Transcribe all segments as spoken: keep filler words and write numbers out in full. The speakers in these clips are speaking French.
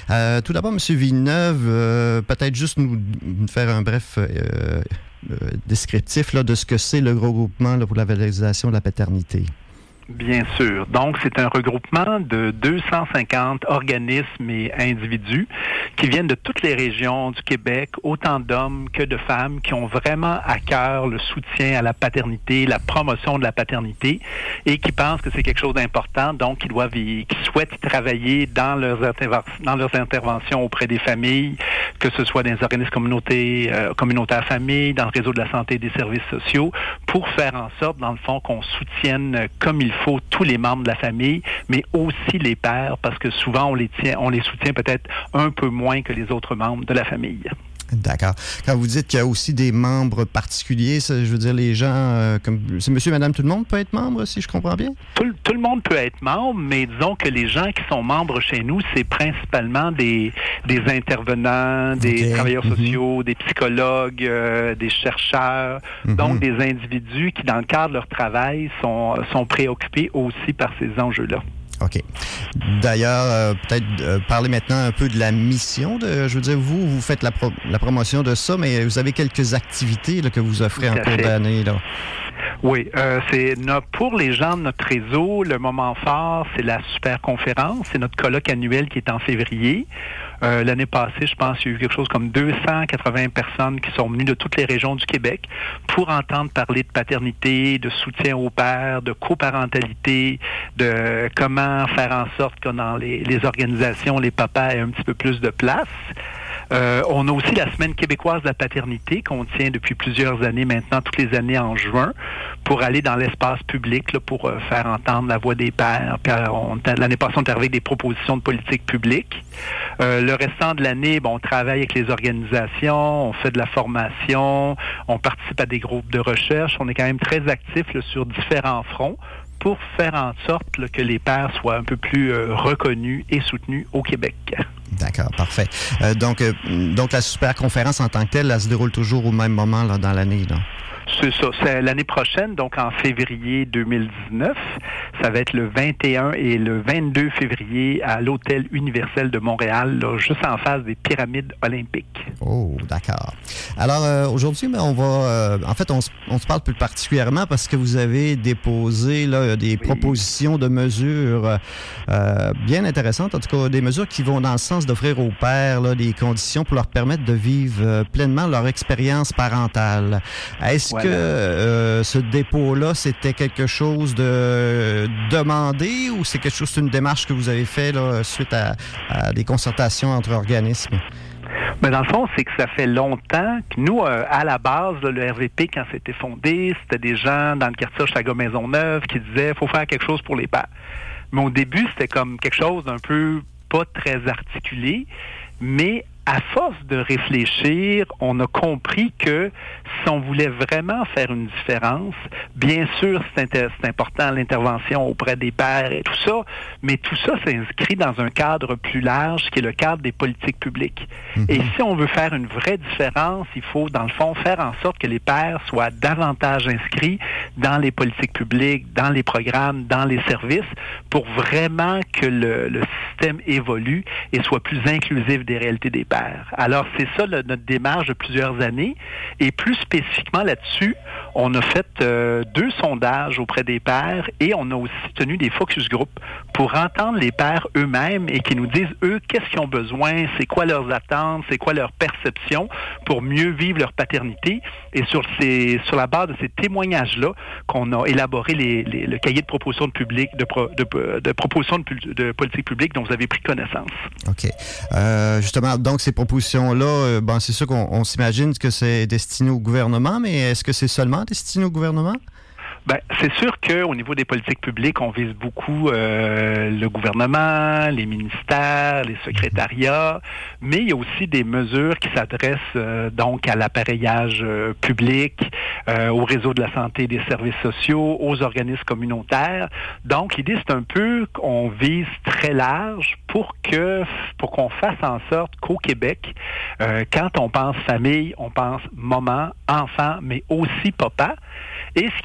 Euh, tout d'abord, M. Villeneuve, euh, peut-être juste nous, nous faire un bref euh, euh, descriptif là, de ce que c'est le regroupement là, pour la valorisation de la paternité. Bien sûr. Donc, c'est un regroupement de deux cent cinquante organismes et individus qui viennent de toutes les régions du Québec, autant d'hommes que de femmes, qui ont vraiment à cœur le soutien à la paternité, la promotion de la paternité, et qui pensent que c'est quelque chose d'important, donc qui doivent y, qui souhaitent y travailler dans leurs, dans leurs interventions auprès des familles, que ce soit dans les organismes communautés, euh, communautaires familles, dans le réseau de la santé et des services sociaux, pour faire en sorte, dans le fond, qu'on soutienne comme il faut tous les membres de la famille, mais aussi les pères, parce que souvent on les tient, on les soutient peut-être un peu moins que les autres membres de la famille. D'accord. Quand vous dites qu'il y a aussi des membres particuliers, ça, je veux dire, les gens, euh, comme c'est monsieur, madame, tout le monde peut être membre, si je comprends bien? Tout, tout le monde peut être membre, mais disons que les gens qui sont membres chez nous, c'est principalement des, des intervenants, des okay. travailleurs mm-hmm. sociaux, des psychologues, euh, des chercheurs, mm-hmm. donc des individus qui, dans le cadre de leur travail, sont, sont préoccupés aussi par ces enjeux-là. OK. D'ailleurs, euh, peut-être euh, parler maintenant un peu de la mission. De, je veux dire, vous, vous faites la, pro- la promotion de ça, mais vous avez quelques activités là, que vous offrez en cours d'année. Là. Oui, euh, c'est notre, pour les gens de notre réseau, le moment fort, c'est la super conférence. C'est notre colloque annuel qui est en février. Euh, l'année passée, je pense qu'il y a eu quelque chose comme deux cent quatre-vingts personnes qui sont venues de toutes les régions du Québec pour entendre parler de paternité, de soutien aux pères, de coparentalité, de comment faire en sorte que dans les, les organisations, les papas aient un petit peu plus de place. Euh, on a aussi la Semaine québécoise de la paternité qu'on tient depuis plusieurs années maintenant, toutes les années en juin, pour aller dans l'espace public, là, pour euh, faire entendre la voix des pères. Puis, on, l'année passée, on est arrivé avec des propositions de politique publique. Euh, le restant de l'année, bon, on travaille avec les organisations, on fait de la formation, on participe à des groupes de recherche. On est quand même très actifs là, sur différents fronts pour faire en sorte là, que les pères soient un peu plus euh, reconnus et soutenus au Québec. D'accord, parfait. Euh, donc, euh, donc, la super conférence en tant que telle, elle se déroule toujours au même moment là, dans l'année, là? C'est ça. C'est l'année prochaine, donc en février deux mille dix-neuf. Ça va être le vingt et un et le vingt-deux février à l'Hôtel Universel de Montréal, là, juste en face des pyramides olympiques. Oh, d'accord. Alors, euh, aujourd'hui, on va... Euh, en fait, on, on se parle plus particulièrement parce que vous avez déposé là, des oui. propositions de mesures euh, bien intéressantes, en tout cas des mesures qui vont dans le sens d'offrir aux pères là, des conditions pour leur permettre de vivre euh, pleinement leur expérience parentale. Est-ce voilà. que euh, ce dépôt-là, c'était quelque chose de demandé ou c'est quelque chose, c'est une démarche que vous avez fait là, suite à, à des concertations entre organismes? Mais dans le fond, c'est que ça fait longtemps que nous, euh, à la base, là, le R V P, quand c'était fondé, c'était des gens dans le quartier Hochelaga-Maisonneuve qui disaient « faut faire quelque chose pour les pères ». Mais au début, c'était comme quelque chose d'un peu pas très articulé, mais à force de réfléchir, on a compris que si on voulait vraiment faire une différence, bien sûr, c'est, inter- c'est important l'intervention auprès des pères et tout ça, mais tout ça s'inscrit dans un cadre plus large qui est le cadre des politiques publiques. Mm-hmm. Et si on veut faire une vraie différence, il faut, dans le fond, faire en sorte que les pères soient davantage inscrits dans les politiques publiques, dans les programmes, dans les services, pour vraiment que le, le système évolue et soit plus inclusif des réalités des pères. Alors, c'est ça le, notre démarche de plusieurs années. Et plus spécifiquement là-dessus, on a fait euh, deux sondages auprès des pères et on a aussi tenu des focus group pour entendre les pères eux-mêmes et qui nous disent, eux, qu'est-ce qu'ils ont besoin, c'est quoi leurs attentes, c'est quoi leur perception pour mieux vivre leur paternité. Et sur, ces, sur la base de ces témoignages-là, qu'on a élaboré les, les, le cahier de proposition de, public, de, pro, de, de, de proposition de, de politique publique dont vous avez pris connaissance. OK. Euh, justement, donc, ces propositions-là, euh, bon, c'est sûr qu'on on s'imagine que c'est destiné au gouvernement, mais est-ce que c'est seulement destiné au gouvernement? Ben, c'est sûr qu'au niveau des politiques publiques, on vise beaucoup euh, le gouvernement, les ministères, les secrétariats, mais il y a aussi des mesures qui s'adressent euh, donc à l'appareillage euh, public, euh, au réseau de la santé et des services sociaux, aux organismes communautaires. Donc, l'idée, c'est un peu qu'on vise très large pour que pour qu'on fasse en sorte qu'au Québec, euh, quand on pense famille, on pense maman, enfant, mais aussi papa. Et ce qui est intéressant,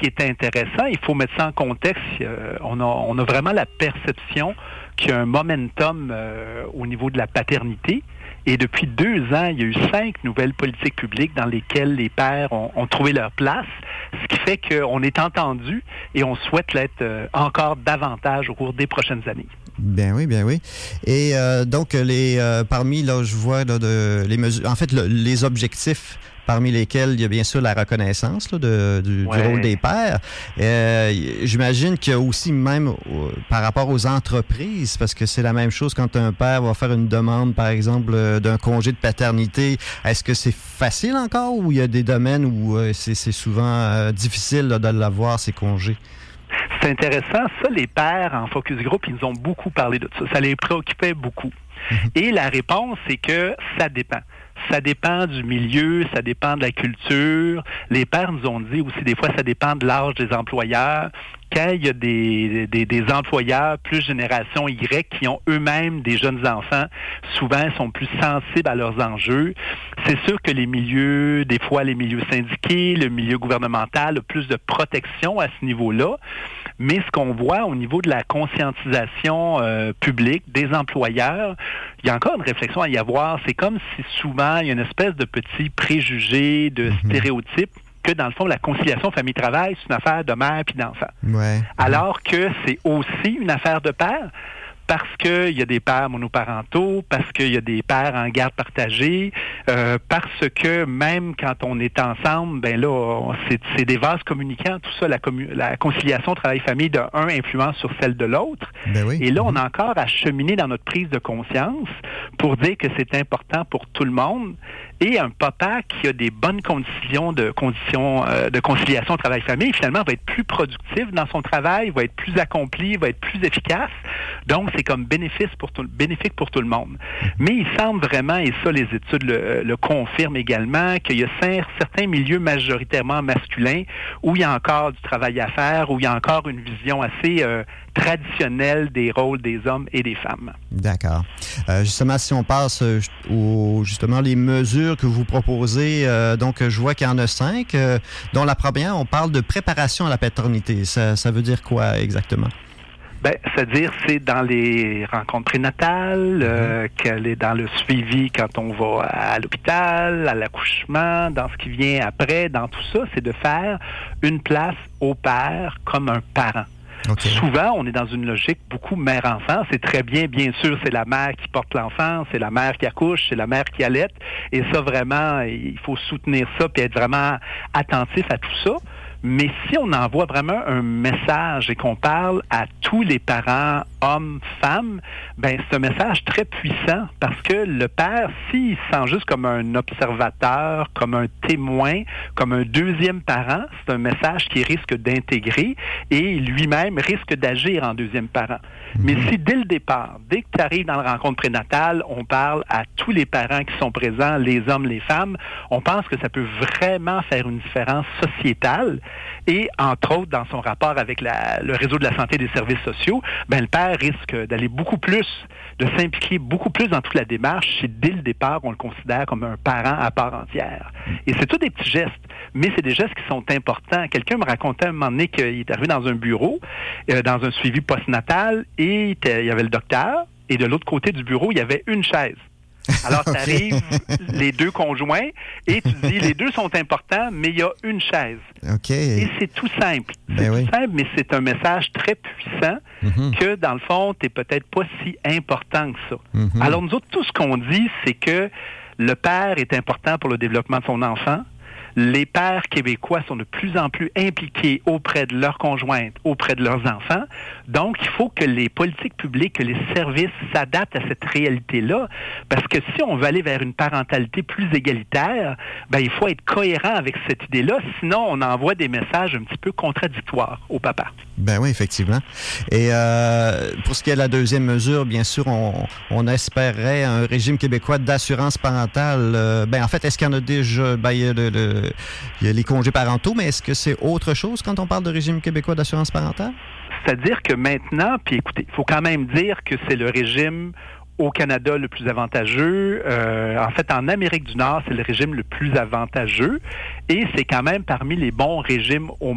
intéressant. Il faut mettre ça en contexte. Euh, on, a, on a vraiment la perception qu'il y a un momentum euh, au niveau de la paternité. Et depuis deux ans, il y a eu cinq nouvelles politiques publiques dans lesquelles les pères ont, ont trouvé leur place, ce qui fait qu'on est entendu et on souhaite l'être euh, encore davantage au cours des prochaines années. Bien oui, bien oui. Et euh, donc, les euh, parmi, là, je vois là, de, les mesures, en fait, le, les objectifs parmi lesquels il y a bien sûr la reconnaissance là, de, du, ouais. du rôle des pères. Euh, j'imagine qu'il y a aussi même euh, par rapport aux entreprises, parce que c'est la même chose quand un père va faire une demande, par exemple, euh, d'un congé de paternité. Est-ce que c'est facile encore ou il y a des domaines où euh, c'est, c'est souvent euh, difficile là, de l'avoir, ces congés? C'est intéressant. Ça, les pères en focus group, ils nous ont beaucoup parlé de ça. Ça les préoccupait beaucoup. Et la réponse, c'est que ça dépend. Ça dépend du milieu, ça dépend de la culture. Les pères nous ont dit aussi, des fois, ça dépend de l'âge des employeurs. Quand il y a des, des, des employeurs plus génération Y qui ont eux-mêmes des jeunes enfants, souvent ils sont plus sensibles à leurs enjeux. C'est sûr que les milieux, des fois les milieux syndiqués, le milieu gouvernemental a plus de protection à ce niveau-là. Mais ce qu'on voit au niveau de la conscientisation euh, publique des employeurs, il y a encore une réflexion à y avoir. C'est comme si souvent il y a une espèce de petit préjugé, de mm-hmm. stéréotype, que dans le fond, la conciliation famille-travail, c'est une affaire de mère puis d'enfant. Ouais. Alors que c'est aussi une affaire de père, parce qu'il y a des pères monoparentaux, parce qu'il y a des pères en garde partagée, euh, parce que même quand on est ensemble, ben là, c'est, c'est des vases communicants, tout ça, la, commu- la conciliation travail-famille de un influence sur celle de l'autre. Ben oui. Et là, on a encore à cheminer dans notre prise de conscience pour dire que c'est important pour tout le monde. Et un papa qui a des bonnes conditions de conditions euh, de conciliation travail-famille, finalement, va être plus productif dans son travail, va être plus accompli, va être plus efficace. Donc, c'est comme bénéfice pour tout, bénéfique pour tout le monde. Mais il semble vraiment, et ça, les études le, le confirment également, qu'il y a certains milieux majoritairement masculins où il y a encore du travail à faire, où il y a encore une vision assez euh, traditionnelle des rôles des hommes et des femmes. D'accord. Euh, justement, si on passe euh, aux justement les mesures que vous proposez, euh, donc je vois qu'il y en a cinq, euh, dont la première, on parle de préparation à la paternité. Ça, ça veut dire quoi exactement? Ben, c'est-à-dire, c'est dans les rencontres prénatales, euh, qu'elle est dans le suivi quand on va à l'hôpital, à l'accouchement, dans ce qui vient après, dans tout ça, c'est de faire une place au père comme un parent. Okay. Souvent, on est dans une logique beaucoup mère-enfant. C'est très bien, bien sûr, c'est la mère qui porte l'enfant, c'est la mère qui accouche, c'est la mère qui allaite. Et ça, vraiment, il faut soutenir ça puis être vraiment attentif à tout ça. Mais si on envoie vraiment un message et qu'on parle à tous les parents, hommes, femmes, ben c'est un message très puissant parce que le père, s'il se sent juste comme un observateur, comme un témoin, comme un deuxième parent, c'est un message qu'il risque d'intégrer et lui-même risque d'agir en deuxième parent. Mm-hmm. Mais si dès le départ, dès que tu arrives dans la rencontre prénatale, on parle à tous les parents qui sont présents, les hommes, les femmes, on pense que ça peut vraiment faire une différence sociétale. Et, entre autres, dans son rapport avec la, le réseau de la santé et des services sociaux, ben, le père risque d'aller beaucoup plus, de s'impliquer beaucoup plus dans toute la démarche si, dès le départ, on le considère comme un parent à part entière. Et c'est tous des petits gestes, mais c'est des gestes qui sont importants. Quelqu'un me racontait à un moment donné qu'il est arrivé dans un bureau, euh, dans un suivi postnatal, et il y avait le docteur, et de l'autre côté du bureau, il y avait une chaise. Alors, tu arrives, les deux conjoints, et tu dis, les deux sont importants, mais il y a une chaise. Okay. Et c'est tout simple. C'est ben tout oui. simple, mais c'est un message très puissant mm-hmm. que, dans le fond, tu n'es peut-être pas si important que ça. Mm-hmm. Alors, nous autres, tout ce qu'on dit, c'est que le père est important pour le développement de son enfant. Les pères québécois sont de plus en plus impliqués auprès de leurs conjointes, auprès de leurs enfants. Donc, il faut que les politiques publiques, que les services s'adaptent à cette réalité-là. Parce que si on veut aller vers une parentalité plus égalitaire, ben, il faut être cohérent avec cette idée-là. Sinon, on envoie des messages un petit peu contradictoires au papa. Ben oui, effectivement. Et euh, pour ce qui est de la deuxième mesure, bien sûr, on, on espérait un régime québécois d'assurance parentale. Euh, ben, en fait, est-ce qu'il y en a déjà... Ben, il y a le, le Il y a les congés parentaux, mais est-ce que c'est autre chose quand on parle de régime québécois d'assurance parentale? C'est-à-dire que maintenant, puis écoutez, il faut quand même dire que c'est le régime au Canada le plus avantageux. Euh, en fait, en Amérique du Nord, c'est le régime le plus avantageux et c'est quand même parmi les bons régimes au monde.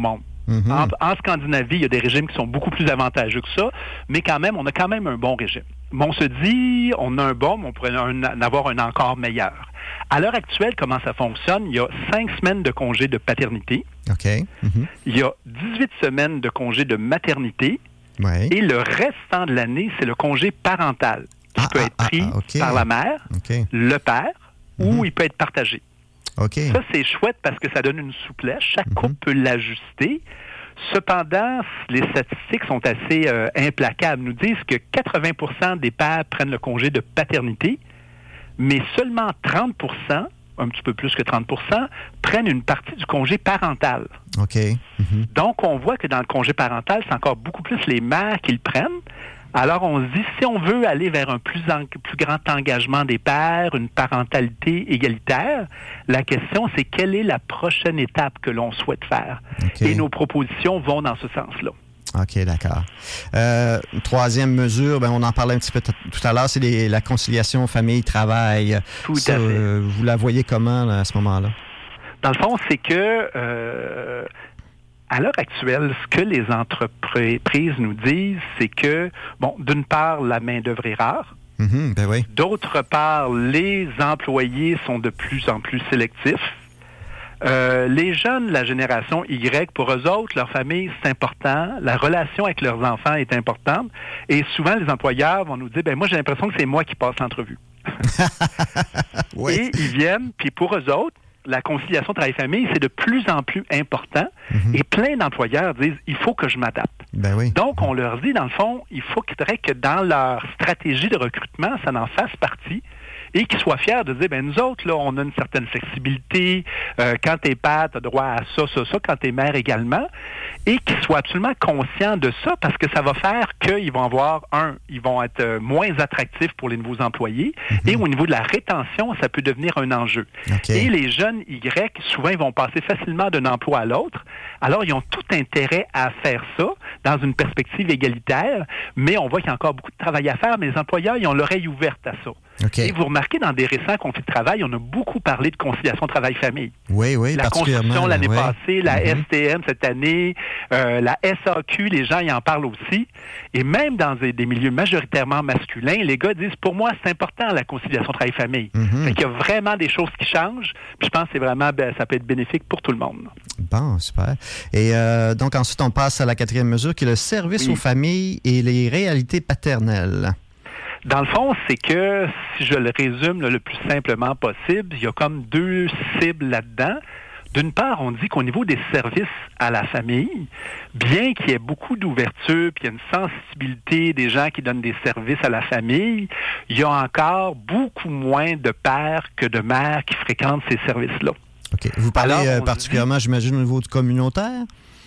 Mm-hmm. En, en Scandinavie, il y a des régimes qui sont beaucoup plus avantageux que ça, mais quand même, on a quand même un bon régime. Mais on se dit, on a un bon, mais on pourrait en avoir un encore meilleur. À l'heure actuelle, comment ça fonctionne? Il y a cinq semaines de congé de paternité. OK. Mm-hmm. Il y a dix-huit semaines de congé de maternité. Ouais. Et le restant de l'année, c'est le congé parental qui ah, peut ah, être pris ah, okay. par la mère, okay. le père, mm-hmm. ou il peut être partagé. Okay. Ça, c'est chouette parce que ça donne une souplesse. Chaque mm-hmm. couple peut l'ajuster. Cependant, les statistiques sont assez euh, implacables. Ils nous disent que quatre-vingts pour cent des pères prennent le congé de paternité, mais seulement trente pour cent, un petit peu plus que trente pour cent, prennent une partie du congé parental. OK. Mm-hmm. Donc, on voit que dans le congé parental, c'est encore beaucoup plus les mères qui le prennent. Alors, on se dit, si on veut aller vers un plus, en, plus grand engagement des pères, une parentalité égalitaire, la question, c'est quelle est la prochaine étape que l'on souhaite faire? Okay. Et nos propositions vont dans ce sens-là. OK, d'accord. Euh, troisième mesure, ben on en parlait un petit peu t- tout à l'heure, c'est les, la conciliation famille-travail. Tout Ça, à fait. Euh, vous la voyez comment là, à ce moment-là? Dans le fond, c'est que... Euh, À l'heure actuelle, ce que les entreprises nous disent, c'est que, bon, d'une part, la main-d'œuvre est rare. Mm-hmm, ben oui. D'autre part, les employés sont de plus en plus sélectifs. Euh, les jeunes, la génération Y, pour eux autres, leur famille, c'est important. La relation avec leurs enfants est importante. Et souvent, les employeurs vont nous dire, ben moi, j'ai l'impression que c'est moi qui passe l'entrevue. Oui. Et ils viennent, puis pour eux autres, la conciliation travail-famille, c'est de plus en plus important. Mm-hmm. Et plein d'employeurs disent, il faut que je m'adapte. Ben oui. Donc, on leur dit, dans le fond, il faut qu'il faudrait que dans leur stratégie de recrutement, ça en fasse partie. Et qu'ils soient fiers de dire, ben nous autres, là, on a une certaine flexibilité. Euh, quand t'es père, t'as droit à ça, ça, ça. Quand t'es mère également. Et qu'ils soient absolument conscients de ça parce que ça va faire qu'ils vont avoir, un, ils vont être euh, moins attractifs pour les nouveaux employés. Mm-hmm. Et au niveau de la rétention, ça peut devenir un enjeu. Okay. Et les jeunes Y, souvent, ils vont passer facilement d'un emploi à l'autre. Alors, ils ont tout intérêt à faire ça dans une perspective égalitaire. Mais on voit qu'il y a encore beaucoup de travail à faire. Mais les employeurs, ils ont l'oreille ouverte à ça. Okay. Et vous remarquez, dans des récents conflits de travail, on a beaucoup parlé de conciliation travail-famille. Oui, oui, la Constitution l'année oui. passée, la mm-hmm. S T M cette année, euh, la S A Q, les gens y en parlent aussi. Et même dans des, des milieux majoritairement masculins, les gars disent, pour moi, c'est important la conciliation travail-famille. Mm-hmm. Fait qu'il y a vraiment des choses qui changent. Puis je pense que c'est vraiment, ben, ça peut être bénéfique pour tout le monde. Bon, super. Et euh, donc ensuite, on passe à la quatrième mesure, qui est le service oui. aux familles et les réalités paternelles. Dans le fond, c'est que, si je le résume là, le plus simplement possible, il y a comme deux cibles là-dedans. D'une part, on dit qu'au niveau des services à la famille, bien qu'il y ait beaucoup d'ouverture, puis il y a une sensibilité des gens qui donnent des services à la famille, il y a encore beaucoup moins de pères que de mères qui fréquentent ces services-là. OK. Vous parlez Alors, euh, particulièrement, dit, j'imagine, au niveau du communautaire?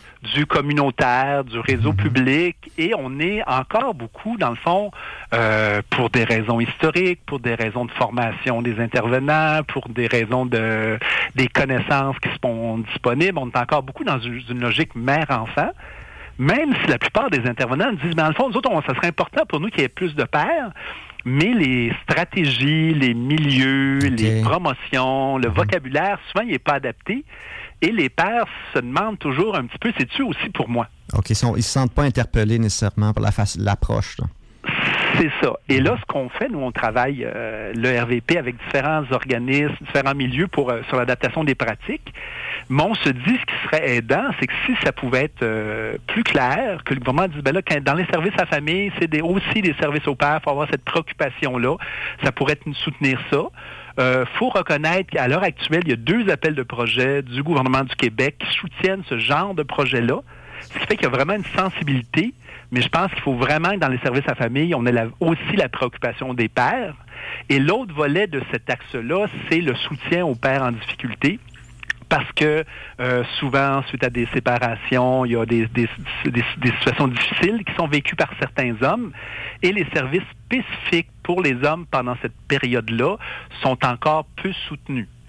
Du communautaire, du réseau mm-hmm. public, et on est encore beaucoup, dans le fond, euh, pour des raisons historiques, pour des raisons de formation des intervenants, pour des raisons de des connaissances qui sont disponibles, on est encore beaucoup dans une, une logique mère-enfant, même si la plupart des intervenants disent, mais dans le fond, nous autres, on, ça serait important pour nous qu'il y ait plus de pères, mais les stratégies, les milieux, okay. les promotions, le mm-hmm. vocabulaire, souvent, il n'est pas adapté. Et les pères se demandent toujours un petit peu, c'est-tu aussi pour moi? OK, ils ne se sentent pas interpellés nécessairement par la face, l'approche. Là. C'est ça. Et là, ce qu'on fait, nous, on travaille euh, le R V P avec différents organismes, différents milieux pour euh, sur l'adaptation des pratiques. Mais on se dit, ce qui serait aidant, c'est que si ça pouvait être euh, plus clair, que le gouvernement dise, ben là, quand, dans les services à la famille, c'est des, aussi des services aux pères, il faut avoir cette préoccupation-là. Ça pourrait être, soutenir ça. Il euh, faut reconnaître qu'à l'heure actuelle, il y a deux appels de projets du gouvernement du Québec qui soutiennent ce genre de projet-là. Ce qui fait qu'il y a vraiment une sensibilité, mais je pense qu'il faut vraiment que dans les services à la famille, on ait la, aussi la préoccupation des pères. Et l'autre volet de cet axe-là, c'est le soutien aux pères en difficulté. Parce que euh, souvent, suite à des séparations, il y a des, des, des, des situations difficiles qui sont vécues par certains hommes. Et les services spécifiques pour les hommes pendant cette période-là sont encore peu soutenus.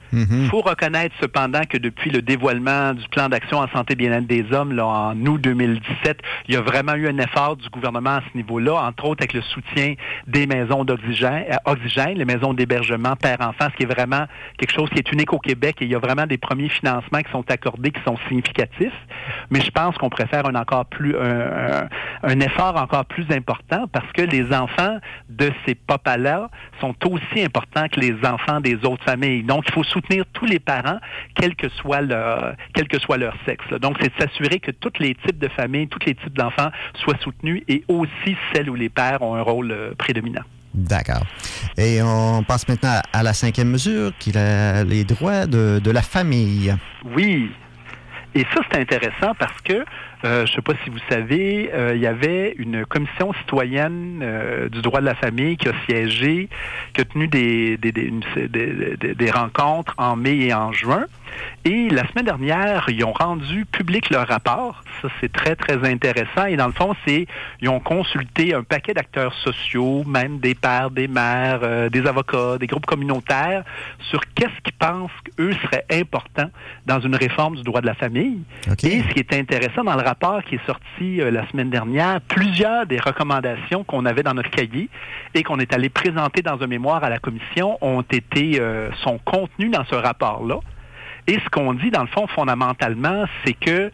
Il Mm-hmm. faut reconnaître cependant que depuis le dévoilement du plan d'action en santé et bien-être des hommes là, en août deux mille dix-sept, il y a vraiment eu un effort du gouvernement à ce niveau-là, entre autres avec le soutien des maisons d'oxygène, euh, oxygène, les maisons d'hébergement père-enfant, ce qui est vraiment quelque chose qui est unique au Québec et il y a vraiment des premiers financements qui sont accordés, qui sont significatifs. Mais je pense qu'on préfère un encore plus un, un, un effort encore plus important parce que les enfants de ces papas-là sont aussi importants que les enfants des autres familles. Donc, il faut soutenir tous les parents, quel que soit leur, quel que soit leur sexe. Là. Donc, c'est de s'assurer que tous les types de familles, tous les types d'enfants soient soutenus et aussi celles où les pères ont un rôle euh, prédominant. D'accord. Et on passe maintenant à, à la cinquième mesure, qui est les droits de, de la famille. Oui. Et ça, c'est intéressant parce que, euh, je ne sais pas si vous savez, euh, il y avait une commission citoyenne euh, du droit de la famille qui a siégé, qui a tenu des, des, des, une, des, des, des rencontres en mai et en juin. Et la semaine dernière, ils ont rendu public leur rapport. Ça, c'est très, très intéressant. Et dans le fond, c'est ils ont consulté un paquet d'acteurs sociaux, même des pères, des mères, euh, des avocats, des groupes communautaires, sur qu'est-ce qu'ils pensent qu'eux seraient importants dans une réforme du droit de la famille. Okay. Et ce qui est intéressant dans le rapport qui est sorti euh, la semaine dernière, plusieurs des recommandations qu'on avait dans notre cahier et qu'on est allé présenter dans un mémoire à la commission ont été euh, sont contenues dans ce rapport-là. Et ce qu'on dit, dans le fond, fondamentalement, c'est que,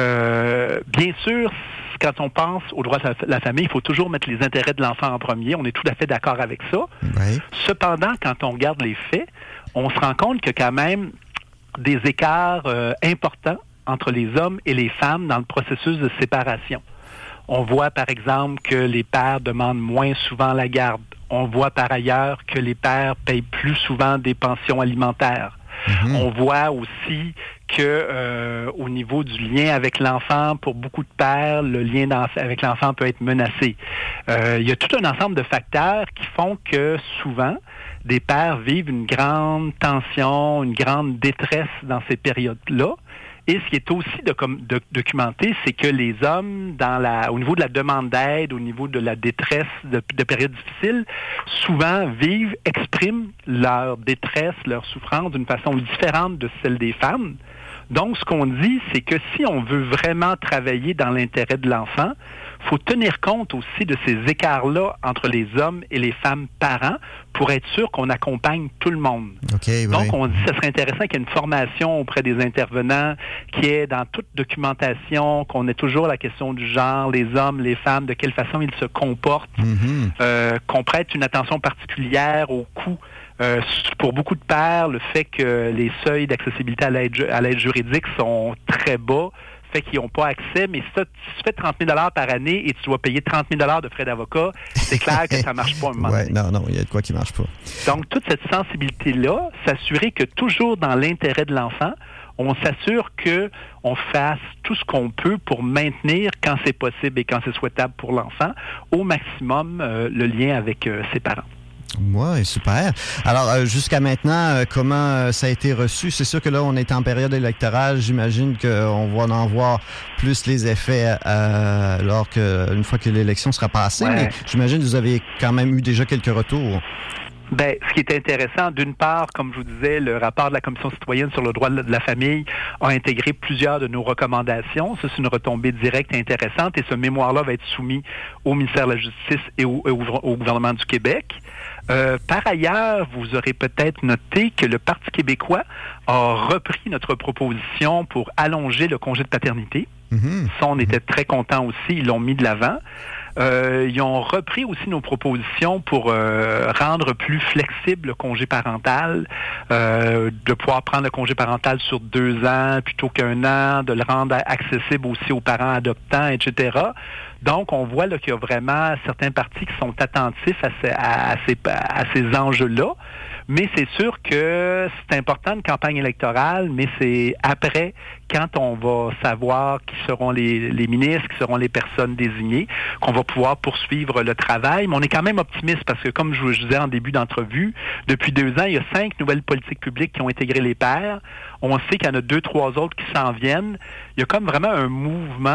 euh, bien sûr, quand on pense au droit de la famille, il faut toujours mettre les intérêts de l'enfant en premier. On est tout à fait d'accord avec ça. Oui. Cependant, quand on regarde les faits, on se rend compte qu'il y a quand même des écarts euh, importants entre les hommes et les femmes dans le processus de séparation. On voit, par exemple, que les pères demandent moins souvent la garde. On voit, par ailleurs, que les pères payent plus souvent des pensions alimentaires. Mm-hmm. On voit aussi que euh, au niveau du lien avec l'enfant, pour beaucoup de pères, le lien avec l'enfant peut être menacé. Euh, il y a tout un ensemble de facteurs qui font que souvent, des pères vivent une grande tension, une grande détresse dans ces périodes-là. Et ce qui est aussi de, de, documenté, c'est que les hommes, dans la, au niveau de la demande d'aide, au niveau de la détresse de, de périodes difficiles, souvent vivent, expriment leur détresse, leur souffrance d'une façon différente de celle des femmes. Donc, ce qu'on dit, c'est que si on veut vraiment travailler dans l'intérêt de l'enfant, il faut tenir compte aussi de ces écarts-là entre les hommes et les femmes parents pour être sûr qu'on accompagne tout le monde. Okay, Donc, oui. on dit que ce serait intéressant qu'il y ait une formation auprès des intervenants, qui est dans toute documentation, qu'on ait toujours la question du genre, les hommes, les femmes, de quelle façon ils se comportent, Mm-hmm. euh, qu'on prête une attention particulière au coût. Euh, pour beaucoup de pères, le fait que les seuils d'accessibilité à l'aide, à l'aide juridique sont très bas, fait qu'ils n'ont pas accès, mais si, ça, si tu fais trente mille dollars par année et tu dois payer trente mille dollars de frais d'avocat, c'est clair que ça ne marche pas à un moment ouais, donné. Non, non, il y a de quoi qui ne marche pas. Donc, toute cette sensibilité-là, s'assurer que toujours dans l'intérêt de l'enfant, on s'assure qu'on fasse tout ce qu'on peut pour maintenir, quand c'est possible et quand c'est souhaitable pour l'enfant, au maximum euh, le lien avec euh, ses parents. Oui, super. Alors, euh, jusqu'à maintenant, euh, comment euh, ça a été reçu? C'est sûr que là, on est en période électorale. J'imagine qu'on va en voir plus les effets euh, lors que, une fois que l'élection sera passée. Ouais. Mais j'imagine que vous avez quand même eu déjà quelques retours. Ben, ce qui est intéressant, d'une part, comme je vous disais, le rapport de la Commission citoyenne sur le droit de la famille a intégré plusieurs de nos recommandations. Ça, c'est une retombée directe et intéressante et ce mémoire-là va être soumis au ministère de la Justice et au, au, au gouvernement du Québec. Euh, par ailleurs, vous aurez peut-être noté que le Parti québécois a repris notre proposition pour allonger le congé de paternité. Mm-hmm. Ça, on était très contents aussi. Ils l'ont mis de l'avant. Euh, ils ont repris aussi nos propositions pour euh, rendre plus flexible le congé parental, euh, de pouvoir prendre le congé parental sur deux ans plutôt qu'un an, de le rendre accessible aussi aux parents adoptants, et cetera. Donc, on voit là, qu'il y a vraiment certains partis qui sont attentifs à ces, à, à ces, à ces enjeux-là. Mais c'est sûr que c'est important une campagne électorale, mais c'est après, quand on va savoir qui seront les, les ministres, qui seront les personnes désignées, qu'on va pouvoir poursuivre le travail. Mais on est quand même optimiste parce que, comme je vous disais en début d'entrevue, depuis deux ans, il y a cinq nouvelles politiques publiques qui ont intégré les pairs. On sait qu'il y en a deux, trois autres qui s'en viennent. Il y a comme vraiment un mouvement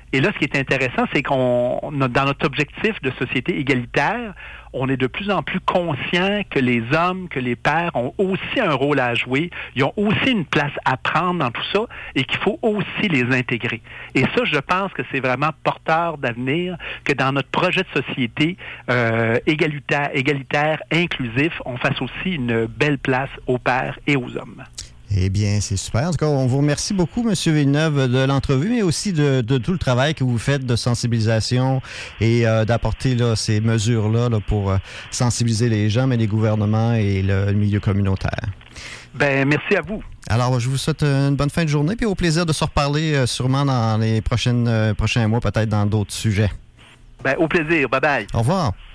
Et là, ce qui est intéressant, c'est qu'on, dans notre objectif de société égalitaire, on est de plus en plus conscient que les hommes, que les pères ont aussi un rôle à jouer, ils ont aussi une place à prendre dans tout ça et qu'il faut aussi les intégrer. Et ça, je pense que c'est vraiment porteur d'avenir, que dans notre projet de société euh, égalitaire, égalitaire, inclusif, on fasse aussi une belle place aux pères et aux hommes. Eh bien, c'est super. En tout cas, on vous remercie beaucoup, M. Villeneuve, de l'entrevue, mais aussi de, de tout le travail que vous faites de sensibilisation et euh, d'apporter là, ces mesures-là là, pour euh, sensibiliser les gens, mais les gouvernements et le, le milieu communautaire. Ben, merci à vous. Alors, je vous souhaite une bonne fin de journée, puis au plaisir de se reparler euh, sûrement dans les prochaines, euh, prochains mois, peut-être dans d'autres sujets. Ben, au plaisir. Bye-bye. Au revoir.